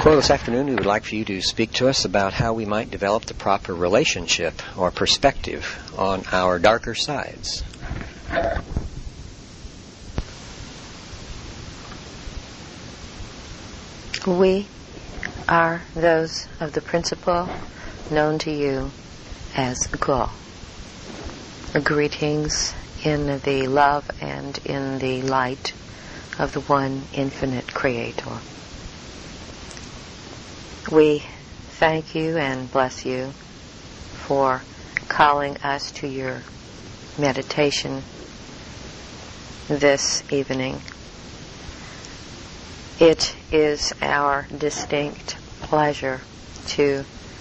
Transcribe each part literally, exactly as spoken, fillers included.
Well, this afternoon we would like for you to speak to us about how we might develop the proper relationship or perspective on our darker sides. We are those of the principle known to you as Go. Greetings in the love and in the light of the one infinite Creator. We thank you and bless you for calling us to your meditation this evening. It is our distinct pleasure to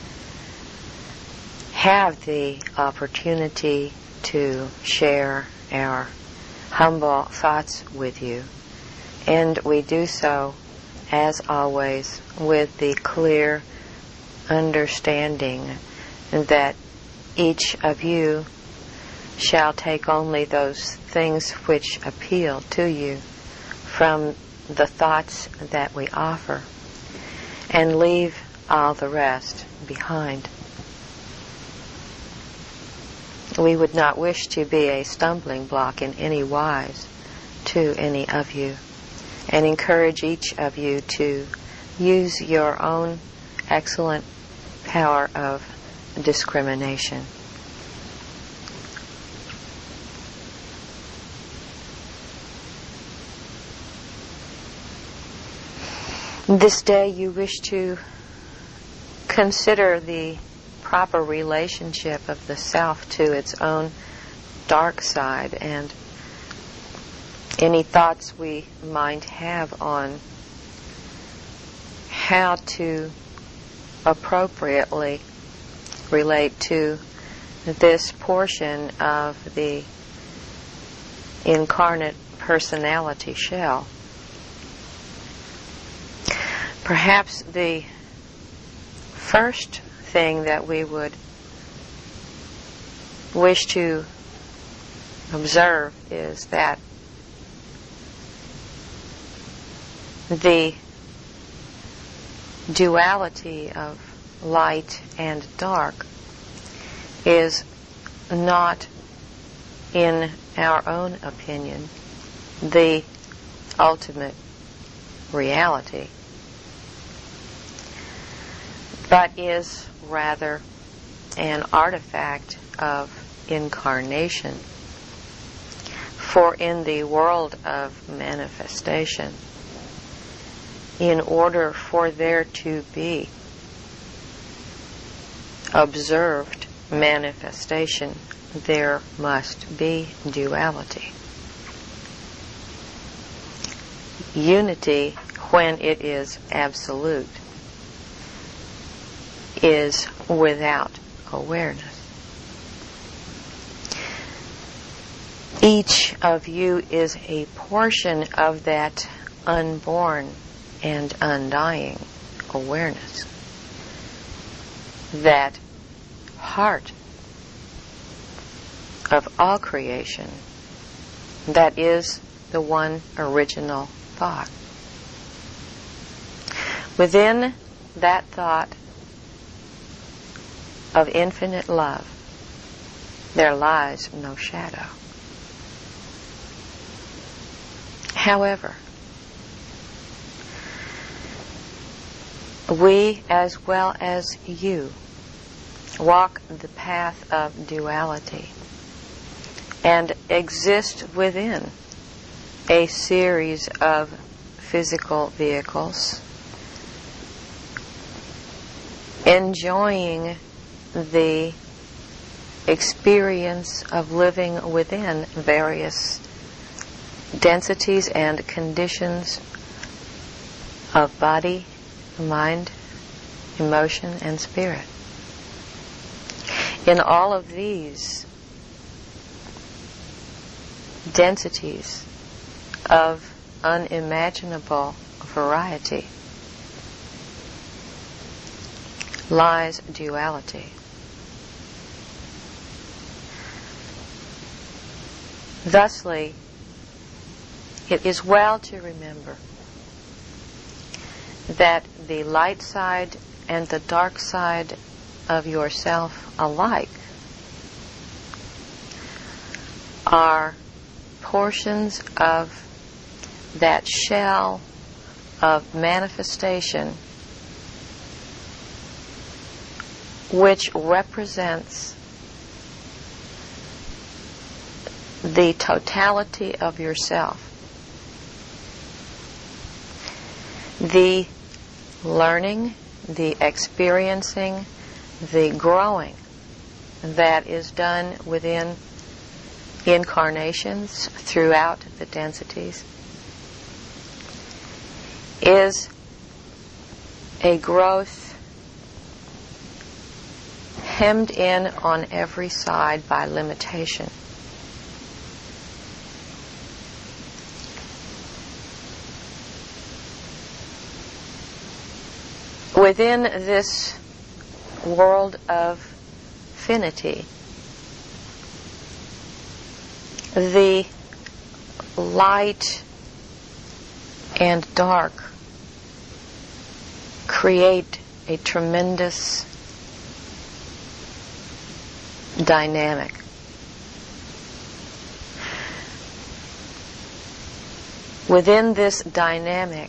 have the opportunity to share our humble thoughts with you, and we do so, as always, with the clear understanding that each of you shall take only those things which appeal to you from the thoughts that we offer, and leave all the rest behind. We would not wish to be a stumbling block in any wise to any of you, and encourage each of you to use your own excellent power of discrimination. This day you wish to consider the proper relationship of the self to its own dark side, and any thoughts we might have on how to appropriately relate to this portion of the incarnate personality shell. Perhaps the first thing that we would wish to observe is that the duality of light and dark is not, in our own opinion, the ultimate reality, but is rather an artifact of incarnation. For in the world of manifestation, in order for there to be observed manifestation, there must be duality. Unity, when it is absolute, is without awareness. Each of you is a portion of that unborn and undying awareness, that heart of all creation, that is the one original thought. Within that thought of infinite love, there lies no shadow. However, we, as well as you, walk the path of duality and exist within a series of physical vehicles, enjoying the experience of living within various densities and conditions of body, mind, emotion, and spirit. In all of these densities of unimaginable variety lies duality. Thusly, it is well to remember that the light side and the dark side of yourself alike are portions of that shell of manifestation which represents the totality of yourself. The learning, the experiencing, the growing that is done within incarnations throughout the densities is a growth hemmed in on every side by limitation. Within this world of finity, the light and dark create a tremendous dynamic. Within this dynamic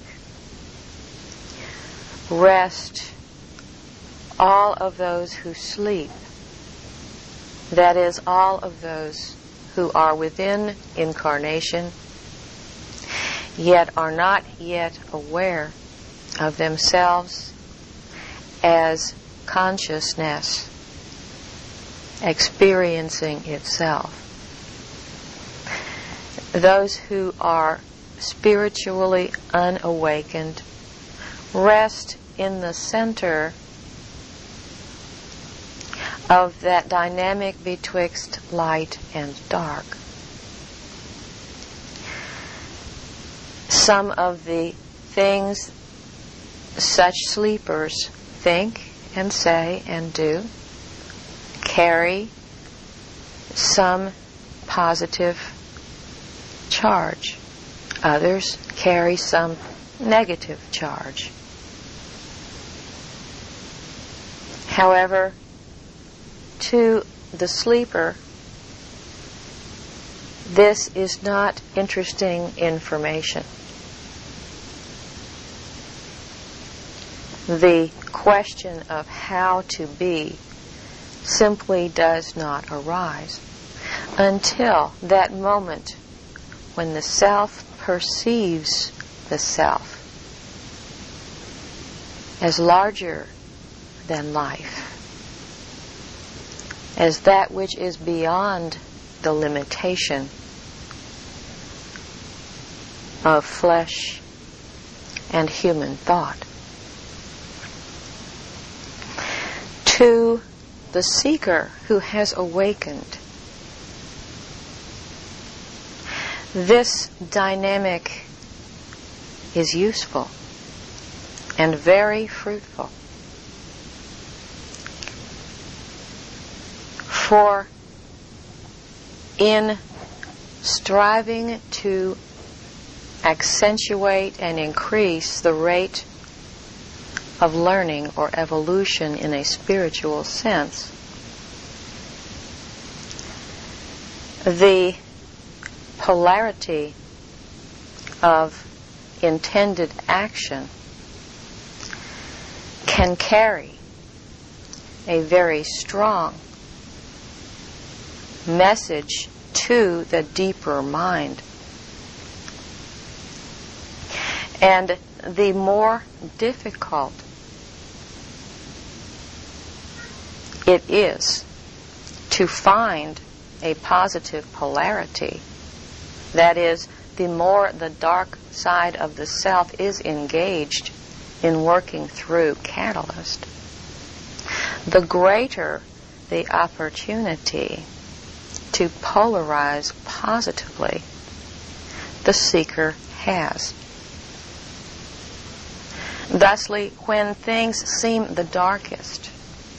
rest all of those who sleep, that is, all of those who are within incarnation, yet are not yet aware of themselves as consciousness experiencing itself. Those who are spiritually unawakened rest in the center of that dynamic betwixt light and dark. Some of the things such sleepers think and say and do carry some positive charge. Others carry some negative charge. However, to the sleeper, this is not interesting information. The question of how to be simply does not arise until that moment when the self perceives the self as larger than life, as that which is beyond the limitation of flesh and human thought. To the seeker who has awakened, this dynamic is useful and very fruitful. For in striving to accentuate and increase the rate of learning or evolution in a spiritual sense, the polarity of intended action can carry a very strong message to the deeper mind. And the more difficult it is to find a positive polarity, that is, the more the dark side of the self is engaged in working through catalyst, the greater the opportunity to polarize positively the seeker has. Thusly, when things seem the darkest,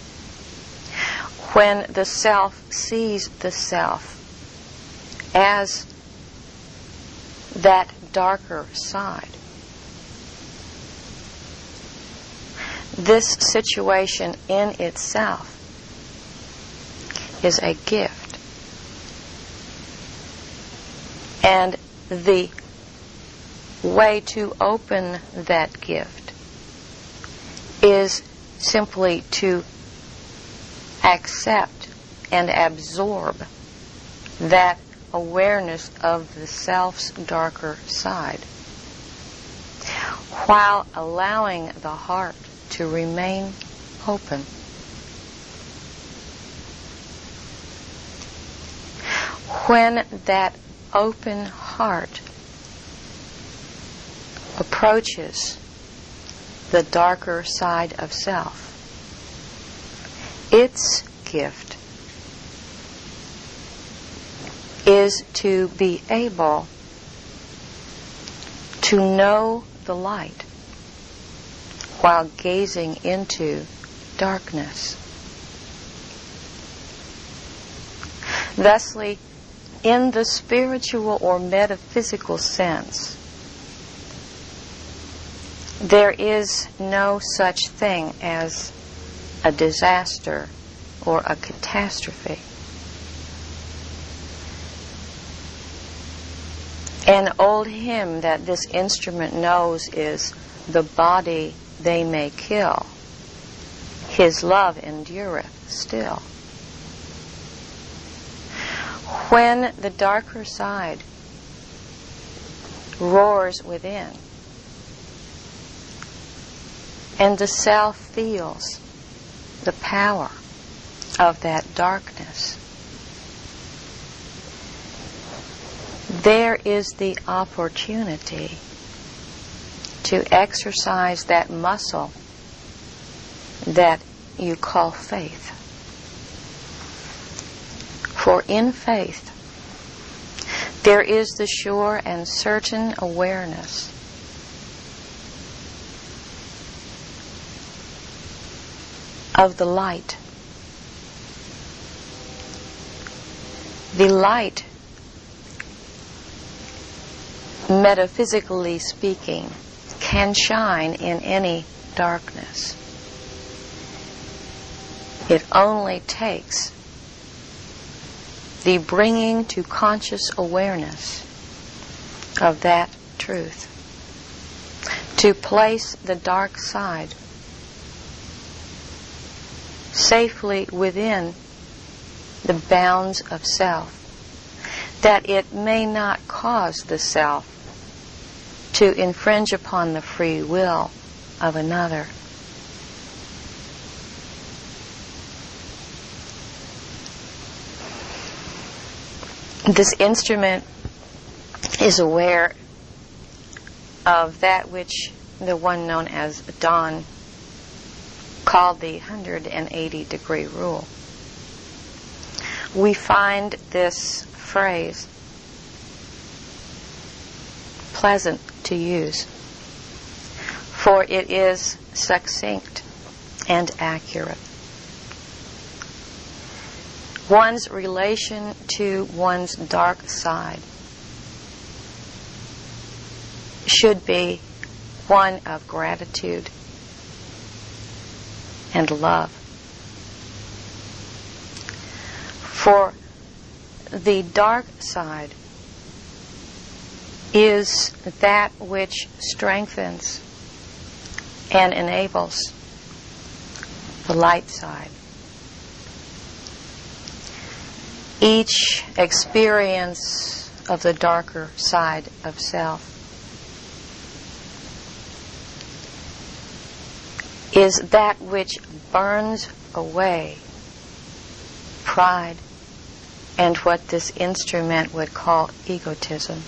when the self sees the self as that darker side, this situation in itself is a gift. And the way to open that gift is simply to accept and absorb that awareness of the self's darker side, while allowing the heart to remain open. When that open heart approaches the darker side of self, its gift is to be able to know the light while gazing into darkness. Thusly, in the spiritual or metaphysical sense, there is no such thing as a disaster or a catastrophe. An old hymn that this instrument knows is, "The body they may kill, his love endureth still." When the darker side roars within, and the self feels the power of that darkness, there is the opportunity to exercise that muscle that you call faith. For in faith, there is the sure and certain awareness of the light. The light, metaphysically speaking, can shine in any darkness. It only takes the bringing to conscious awareness of that truth to place the dark side safely within the bounds of self, that it may not cause the self to infringe upon the free will of another. This instrument is aware of that which the one known as Don called the one hundred eighty degree rule. We find this phrase pleasant to use, for it is succinct and accurate. One's relation to one's dark side should be one of gratitude and love. For the dark side is that which strengthens and enables the light side. Each experience of the darker side of self is that which burns away pride and what this instrument would call egotism.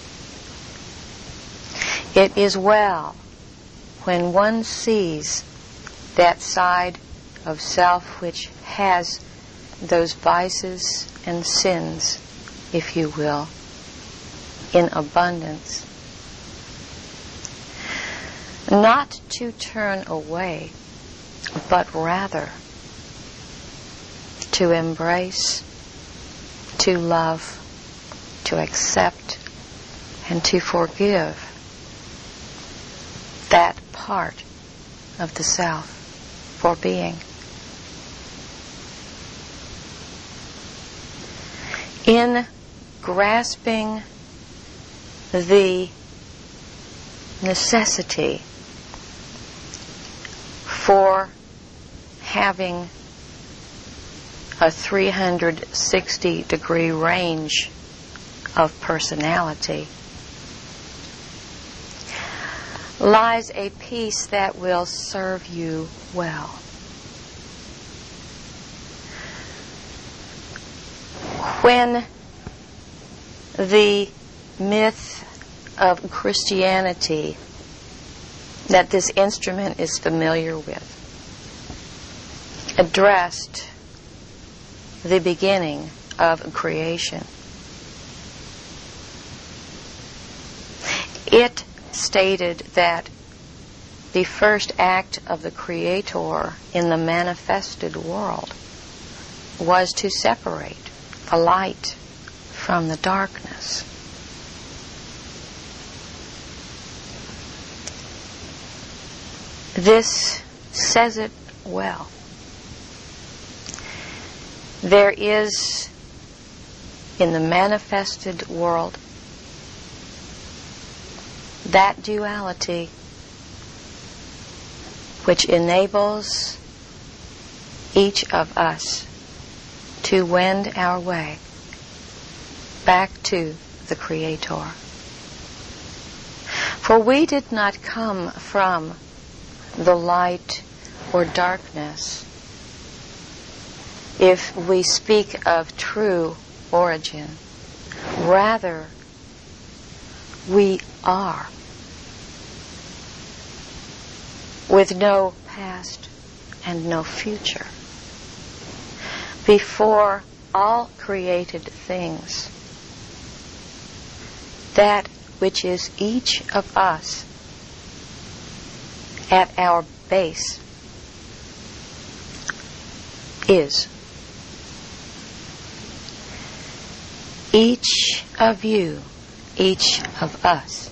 It is well when one sees that side of self which has those vices and sins, if you will, in abundance, not to turn away, but rather to embrace, to love, to accept, and to forgive that part of the self. for being. In grasping the necessity for having a three hundred sixty degree range of personality lies a peace that will serve you well. When the myth of Christianity that this instrument is familiar with addressed the beginning of creation, it stated that the first act of the Creator in the manifested world was to separate the light from the darkness. This says it well. There is in the manifested world that duality which enables each of us to wend our way back to the Creator. For we did not come from the light or darkness if we speak of true origin. Rather, we are, with no past and no future. Before all created things, that which is each of us at our base is. Each of you, each of us,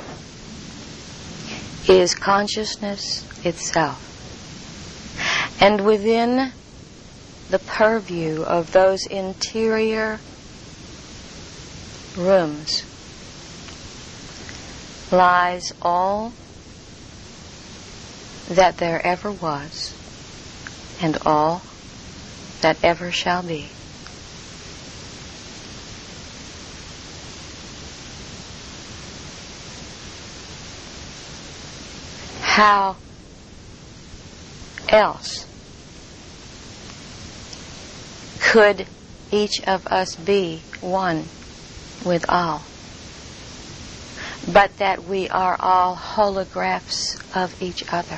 is consciousness itself. And within the purview of those interior rooms lies all that there ever was and all that ever shall be. How else could each of us be one with all, but that we are all holographs of each other?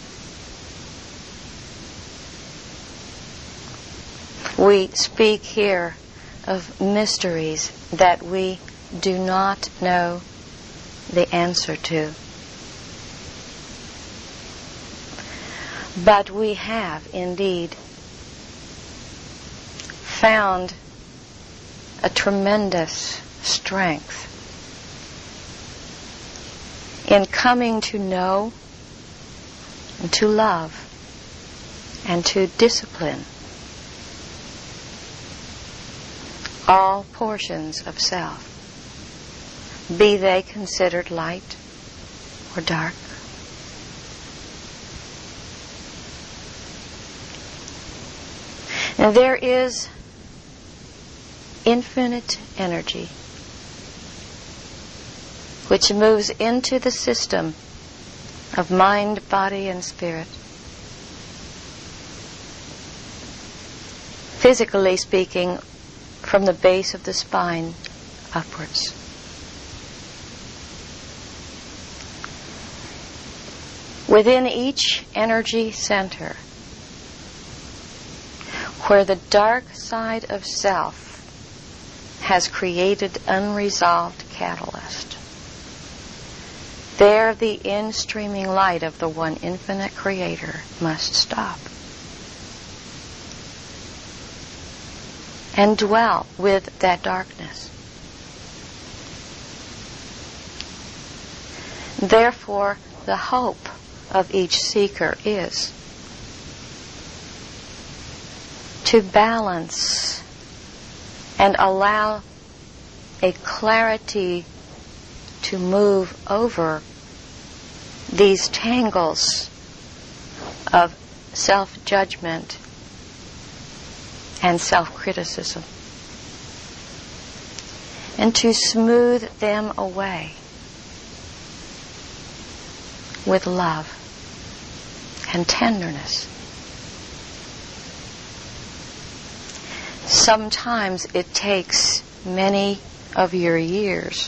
We speak here of mysteries that we do not know the answer to. But we have indeed found a tremendous strength in coming to know and to love and to discipline all portions of self, be they considered light or dark. Now there is infinite energy which moves into the system of mind, body, and spirit. Physically speaking, from the base of the spine upwards. Within each energy center, where the dark side of self has created unresolved catalyst, there the in-streaming light of the one infinite Creator must stop and dwell with that darkness. Therefore, the hope of each seeker is to balance and allow a clarity to move over these tangles of self-judgment and self-criticism, and to smooth them away with love and tenderness. Sometimes it takes many of your years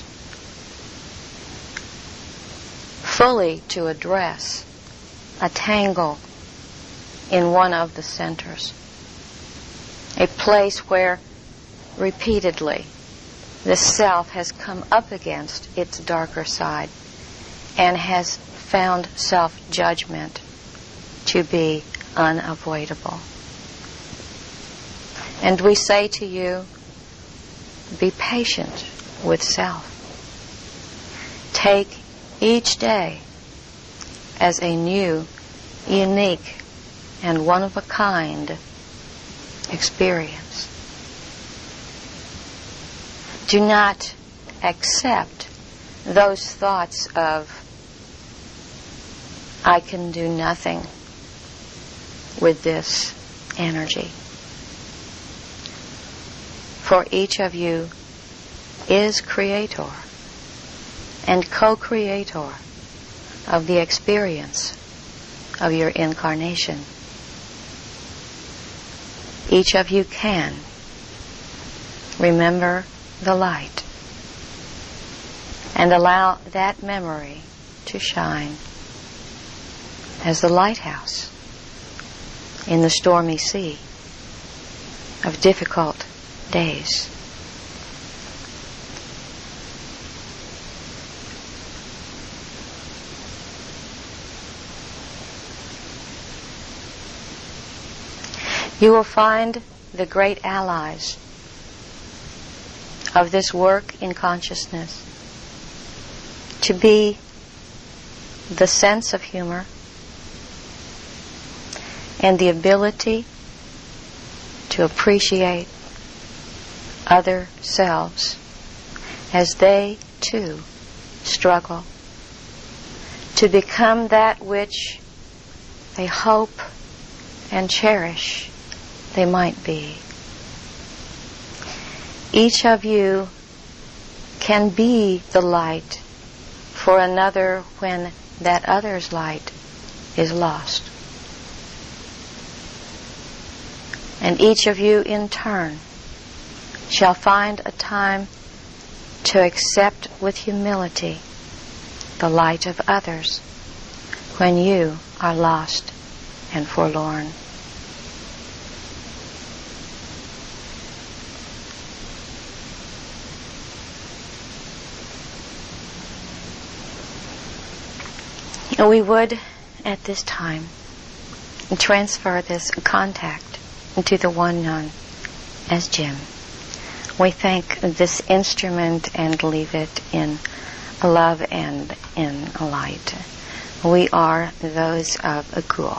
fully to address a tangle in one of the centers, a place where repeatedly the self has come up against its darker side and has found self-judgment to be unavoidable. And we say to you, be patient with self. Take each day as a new, unique, and one-of-a-kind experience. Do not accept those thoughts of, I can do nothing with this energy. For each of you is creator and co-creator of the experience of your incarnation. Each of you can remember the light and allow that memory to shine as the lighthouse in the stormy sea of difficult days. You will find the great allies of this work in consciousness to be the sense of humor and the ability to appreciate other selves as they too struggle to become that which they hope and cherish they might be. Each of you can be the light for another when that other's light is lost. And each of you in turn shall find a time to accept with humility the light of others when you are lost and forlorn. And we would, at this time, transfer this contact into the one known as Jim. We thank this instrument and leave it in love and in light. We are those of Agul.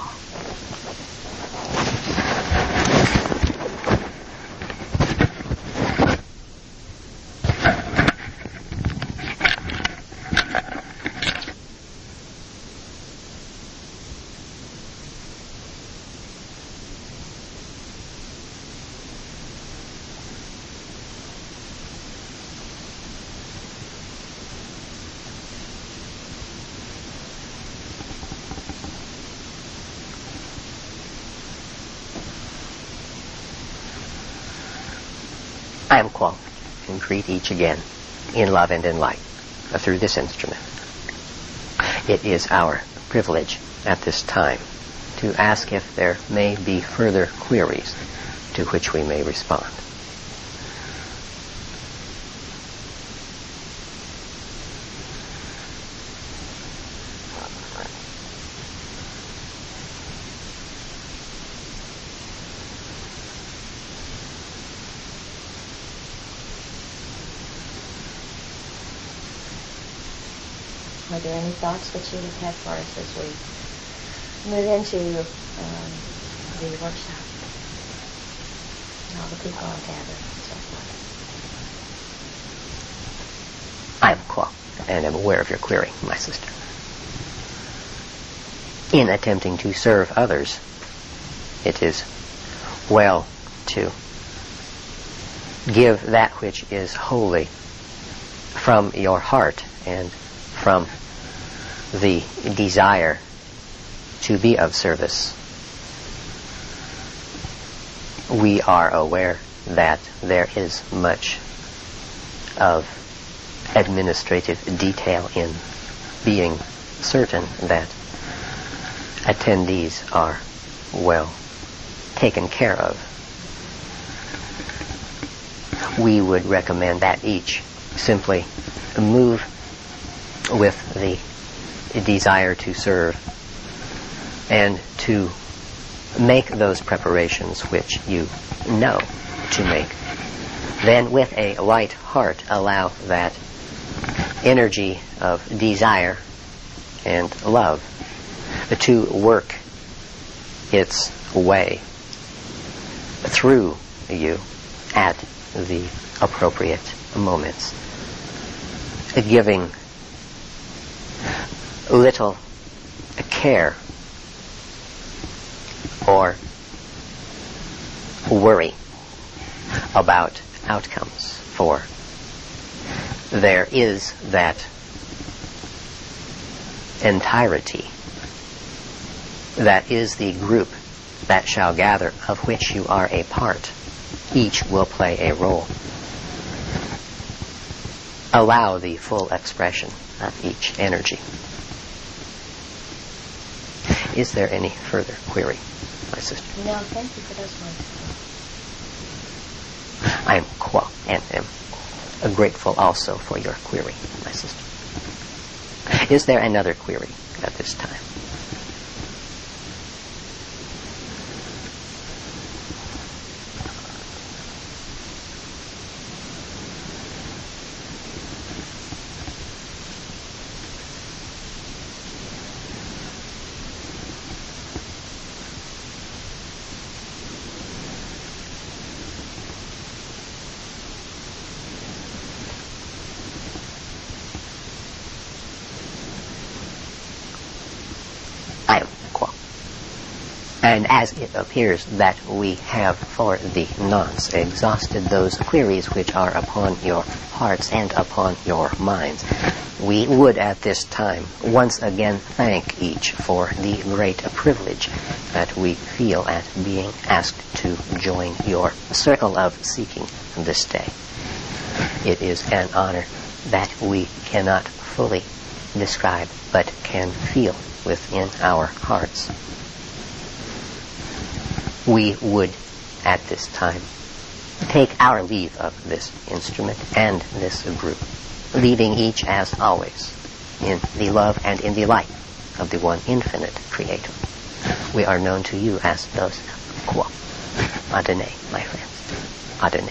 I am Kuang, and greet each again in love and in light uh, through this instrument. It is our privilege at this time to ask if there may be further queries to which we may respond. Are there any thoughts that you have had for us as we move into um, the workshop? and all the people are gathered and so forth. I am Qua, and am aware of your query, my sister. In attempting to serve others, it is well to give that which is holy from your heart and from the desire to be of service. We are aware that there is much of administrative detail in being certain that attendees are well taken care of. We would recommend that each simply move with the desire to serve and to make those preparations which you know to make. Then with a light heart allow that energy of desire and love to work its way through you at the appropriate moments, giving little care or worry about outcomes, for there is that entirety that is the group that shall gather, of which you are a part. Each will play a role. Allow the full expression of each energy. Is there any further query, my sister? No, thank you for those words. I am Qua and am grateful also for your query, my sister. Is there another query at this time? I am Qua. And as it appears that we have for the nonce exhausted those queries which are upon your hearts and upon your minds, we would at this time once again thank each for the great privilege that we feel at being asked to join your circle of seeking this day. It is an honor that we cannot fully describe but can feel within our hearts. We would at this time take our leave of this instrument and this group, leaving each as always in the love and in the light of the one infinite Creator. We are known to you as those Qua. Adonai, my friends. Adonai.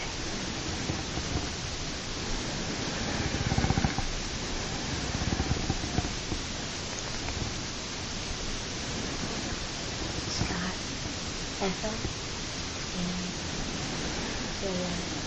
Scott, Ethel, and Julia.